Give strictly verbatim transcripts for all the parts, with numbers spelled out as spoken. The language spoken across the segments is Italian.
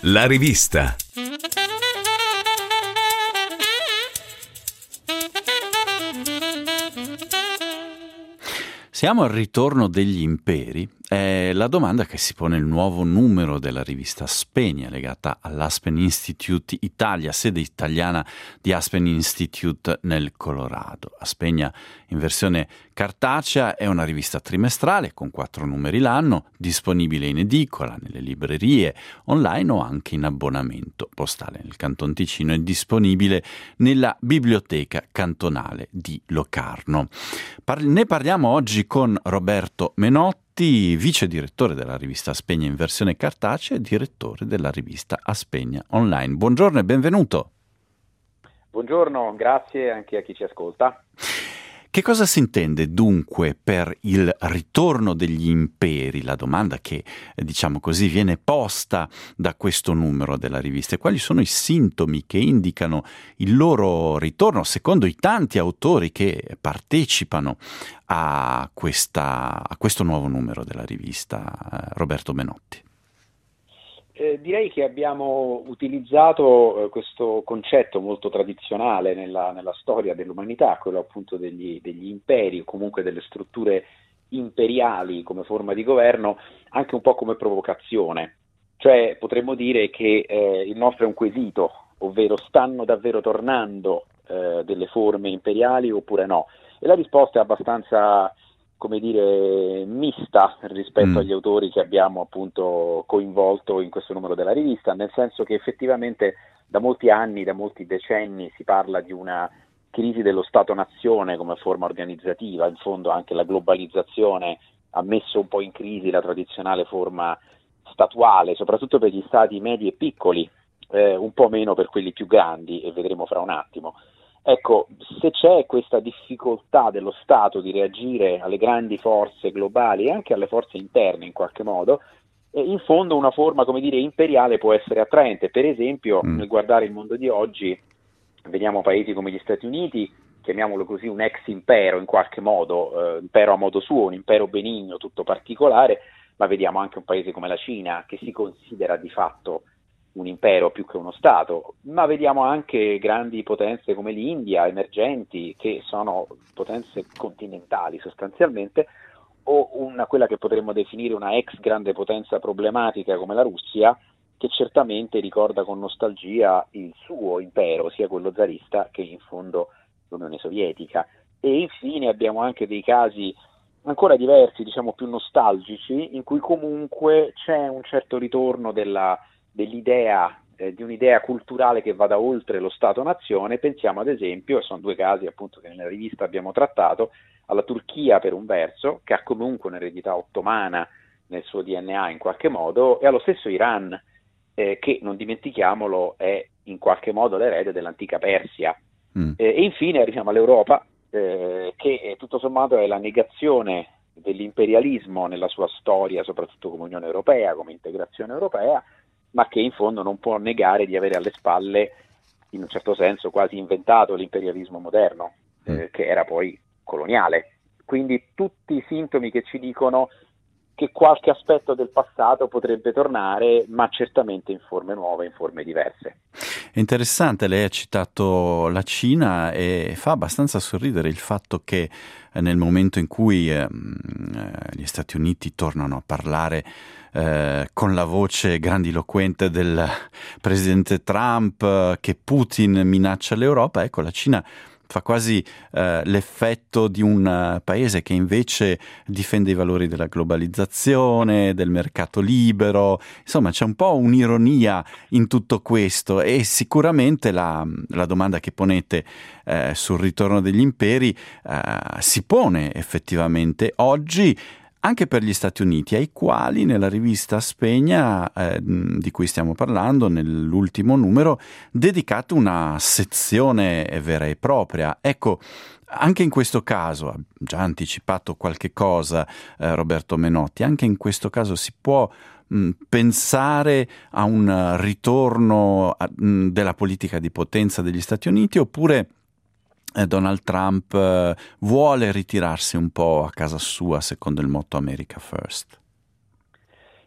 La rivista. Siamo al ritorno degli imperi. È la domanda che si pone il nuovo numero della rivista Spegna, legata all'Aspen Institute Italia, sede italiana di Aspen Institute nel Colorado. Spegna, in versione cartacea, è una rivista trimestrale con quattro numeri l'anno, disponibile in edicola, nelle librerie, online o anche in abbonamento postale. Nel Canton Ticino è disponibile nella biblioteca cantonale di Locarno. Par- ne parliamo oggi con Roberto Menotti, vice direttore della rivista Spegna in versione cartacea e direttore della rivista Aspegna Online. Buongiorno e benvenuto. Buongiorno, grazie anche a chi ci ascolta. Che cosa si intende dunque per il ritorno degli imperi? La domanda che, diciamo così, viene posta da questo numero della rivista. E quali sono i sintomi che indicano il loro ritorno, secondo i tanti autori che partecipano a, questa, a questo nuovo numero della rivista? Roberto Menotti. Eh, direi che abbiamo utilizzato eh, questo concetto molto tradizionale nella, nella storia dell'umanità, quello appunto degli, degli imperi o comunque delle strutture imperiali come forma di governo, anche un po' come provocazione. Cioè potremmo dire che eh, il nostro è un quesito, ovvero stanno davvero tornando eh, delle forme imperiali oppure no? E la risposta è abbastanza, come dire, mista rispetto Mm. agli autori che abbiamo appunto coinvolto in questo numero della rivista, nel senso che effettivamente da molti anni, da molti decenni si parla di una crisi dello Stato-nazione come forma organizzativa. In fondo anche la globalizzazione ha messo un po' in crisi la tradizionale forma statuale, soprattutto per gli stati medi e piccoli, eh, un po' meno per quelli più grandi, e vedremo fra un attimo. Ecco, se c'è questa difficoltà dello Stato di reagire alle grandi forze globali e anche alle forze interne in qualche modo, eh, in fondo una forma, come dire, imperiale può essere attraente. Per esempio, Mm. nel guardare il mondo di oggi, vediamo paesi come gli Stati Uniti, chiamiamolo così, un ex impero in qualche modo, eh, impero a modo suo, un impero benigno, tutto particolare, ma vediamo anche un paese come la Cina, che si considera di fatto un impero più che uno Stato, ma vediamo anche grandi potenze come l'India, emergenti, che sono potenze continentali sostanzialmente, o una, quella che potremmo definire una ex grande potenza problematica come la Russia, che certamente ricorda con nostalgia il suo impero, sia quello zarista che in fondo l'Unione Sovietica. E infine abbiamo anche dei casi ancora diversi, diciamo più nostalgici, in cui comunque c'è un certo ritorno della dell'idea, eh, di un'idea culturale che vada oltre lo Stato-nazione. Pensiamo ad esempio, e sono due casi appunto che nella rivista abbiamo trattato, alla Turchia per un verso, che ha comunque un'eredità ottomana nel suo D N A in qualche modo, e allo stesso Iran, eh, che non dimentichiamolo è in qualche modo l'erede dell'antica Persia. Mm. Eh, e infine arriviamo all'Europa, eh, che eh, tutto sommato è la negazione dell'imperialismo nella sua storia, soprattutto come Unione Europea, come integrazione europea, ma che in fondo non può negare di avere alle spalle, in un certo senso, quasi inventato l'imperialismo moderno, eh, che era poi coloniale. Quindi tutti i sintomi che ci dicono che qualche aspetto del passato potrebbe tornare, ma certamente in forme nuove, in forme diverse. È interessante, lei ha citato la Cina e fa abbastanza sorridere il fatto che eh, nel momento in cui eh, gli Stati Uniti tornano a parlare eh, con la voce grandiloquente del presidente Trump, eh, che Putin minaccia l'Europa, ecco, la Cina fa quasi eh, l'effetto di un uh, paese che invece difende i valori della globalizzazione, del mercato libero. Insomma, c'è un po' un'ironia in tutto questo, e sicuramente la, la domanda che ponete eh, sul ritorno degli imperi eh, si pone effettivamente oggi anche per gli Stati Uniti, ai quali nella rivista Spegna, eh, di cui stiamo parlando, nell'ultimo numero, dedicato una sezione vera e propria. Ecco, anche in questo caso, ha già anticipato qualche cosa eh, Roberto Menotti, anche in questo caso si può mh, pensare a un ritorno a, mh, della politica di potenza degli Stati Uniti, oppure Donald Trump eh, vuole ritirarsi un po' a casa sua secondo il motto America First?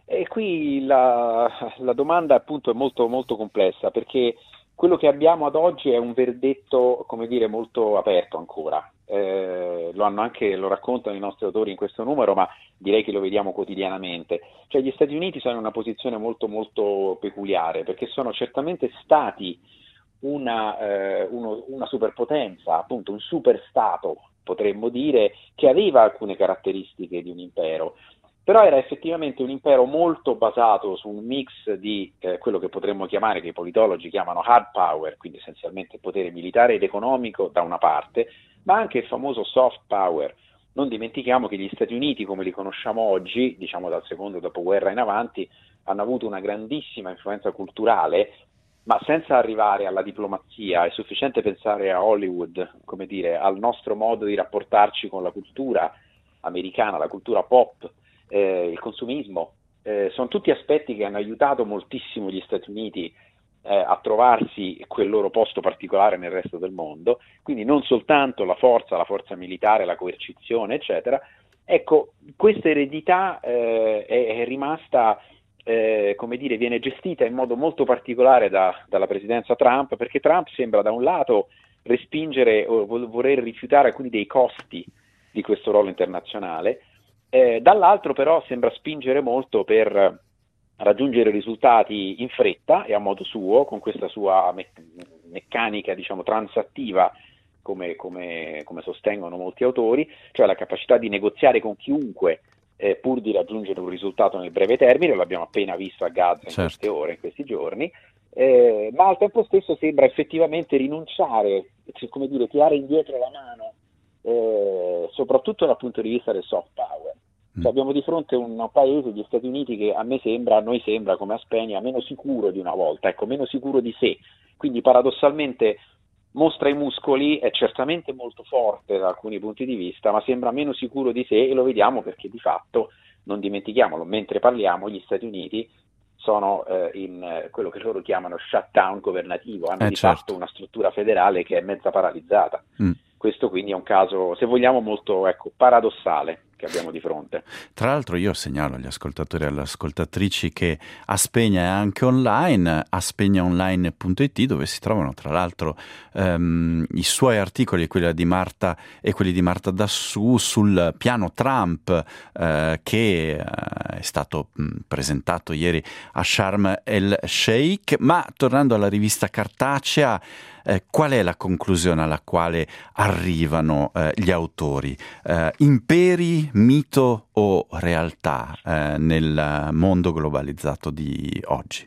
E qui la, la domanda appunto è molto, molto complessa, perché quello che abbiamo ad oggi è un verdetto, come dire, molto aperto ancora. Eh, lo hanno anche, lo raccontano i nostri autori in questo numero, ma direi che lo vediamo quotidianamente. Cioè gli Stati Uniti sono in una posizione molto molto peculiare, perché sono certamente stati una, eh, uno- una superpotenza, appunto un superstato, potremmo dire, che aveva alcune caratteristiche di un impero, però era effettivamente un impero molto basato su un mix di eh, quello che potremmo chiamare, che i politologi chiamano hard power, quindi essenzialmente potere militare ed economico da una parte, ma anche il famoso soft power. Non dimentichiamo che gli Stati Uniti, come li conosciamo oggi, diciamo dal secondo dopoguerra in avanti, hanno avuto una grandissima influenza culturale, ma senza arrivare alla diplomazia. È sufficiente pensare a Hollywood, come dire, al nostro modo di rapportarci con la cultura americana, la cultura pop, eh, il consumismo. Eh, sono tutti aspetti che hanno aiutato moltissimo gli Stati Uniti eh, a trovarsi quel loro posto particolare nel resto del mondo, quindi non soltanto la forza, la forza militare, la coercizione, eccetera. Ecco, questa eredità eh, è, è rimasta, eh, come dire, viene gestita in modo molto particolare da, dalla presidenza Trump, perché Trump sembra da un lato respingere o voler rifiutare alcuni dei costi di questo ruolo internazionale, eh, dall'altro però sembra spingere molto per raggiungere risultati in fretta e a modo suo, con questa sua me- meccanica, diciamo, transattiva, come, come, come sostengono molti autori, cioè la capacità di negoziare con chiunque eh, pur di raggiungere un risultato nel breve termine. Lo abbiamo appena visto a Gaza in Certo. queste ore, in questi giorni, eh, ma al tempo stesso sembra effettivamente rinunciare, cioè, come dire, tirare indietro la mano, eh, soprattutto dal punto di vista del soft power. Cioè, abbiamo di fronte un paese, gli Stati Uniti, che a me sembra, a noi sembra, come a Spagna, meno sicuro di una volta, ecco, meno sicuro di sé. Quindi paradossalmente mostra i muscoli, è certamente molto forte da alcuni punti di vista, ma sembra meno sicuro di sé, e lo vediamo perché di fatto, non dimentichiamolo, mentre parliamo, gli Stati Uniti sono eh, in eh, quello che loro chiamano shutdown governativo, hanno Eh, di certo. fatto una struttura federale che è mezza paralizzata. Mm. Questo quindi è un caso, se vogliamo, molto ecco, paradossale che abbiamo di fronte. Tra l'altro io segnalo agli ascoltatori e alle ascoltatrici che Aspegna è anche online, aspegna online punto it, dove si trovano tra l'altro ehm, i suoi articoli, quelli di Marta e quelli di Marta Dassù, sul piano Trump eh, che eh, è stato mh, presentato ieri a Sharm el Sheikh. Ma tornando alla rivista cartacea, Eh, qual è la conclusione alla quale arrivano eh, gli autori? Eh, imperi, mito o realtà eh, nel mondo globalizzato di oggi?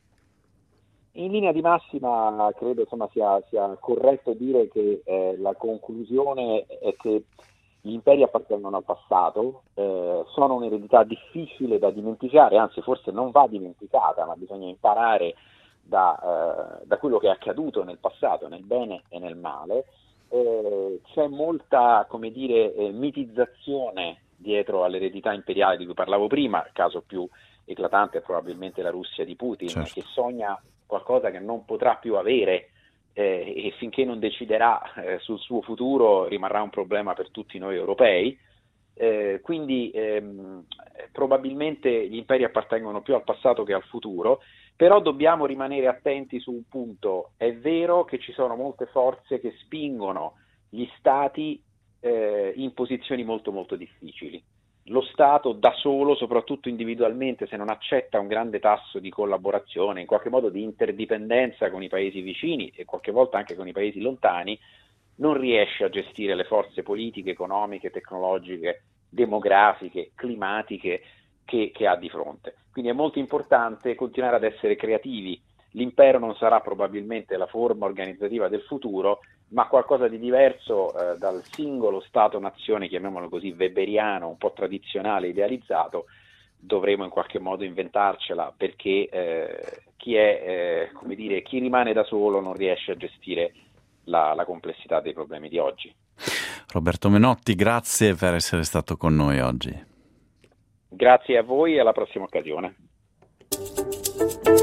In linea di massima credo insomma, sia, sia corretto dire che eh, la conclusione è che gli imperi appartengono al passato, eh, sono un'eredità difficile da dimenticare, anzi forse non va dimenticata, ma bisogna imparare Da, eh, da quello che è accaduto nel passato, nel bene e nel male. Eh, c'è molta, come dire, eh, mitizzazione dietro all'eredità imperiale di cui parlavo prima. Il caso più eclatante è probabilmente la Russia di Putin, Certo. che sogna qualcosa che non potrà più avere, eh, e finché non deciderà eh, sul suo futuro rimarrà un problema per tutti noi europei. Eh, quindi ehm, probabilmente gli imperi appartengono più al passato che al futuro, però dobbiamo rimanere attenti su un punto: è vero che ci sono molte forze che spingono gli stati eh, in posizioni molto molto difficili. Lo Stato da solo, soprattutto individualmente, se non accetta un grande tasso di collaborazione, in qualche modo di interdipendenza con i paesi vicini e qualche volta anche con i paesi lontani, non riesce a gestire le forze politiche, economiche, tecnologiche, demografiche, climatiche che, che ha di fronte. Quindi è molto importante continuare ad essere creativi. L'impero non sarà probabilmente la forma organizzativa del futuro, ma qualcosa di diverso eh, dal singolo Stato-nazione, chiamiamolo così, weberiano, un po' tradizionale, idealizzato. Dovremo in qualche modo inventarcela, perché eh, chi è, eh, come dire, chi rimane da solo non riesce a gestire La, la complessità dei problemi di oggi. Roberto Menotti, grazie per essere stato con noi oggi. Grazie a voi e alla prossima occasione.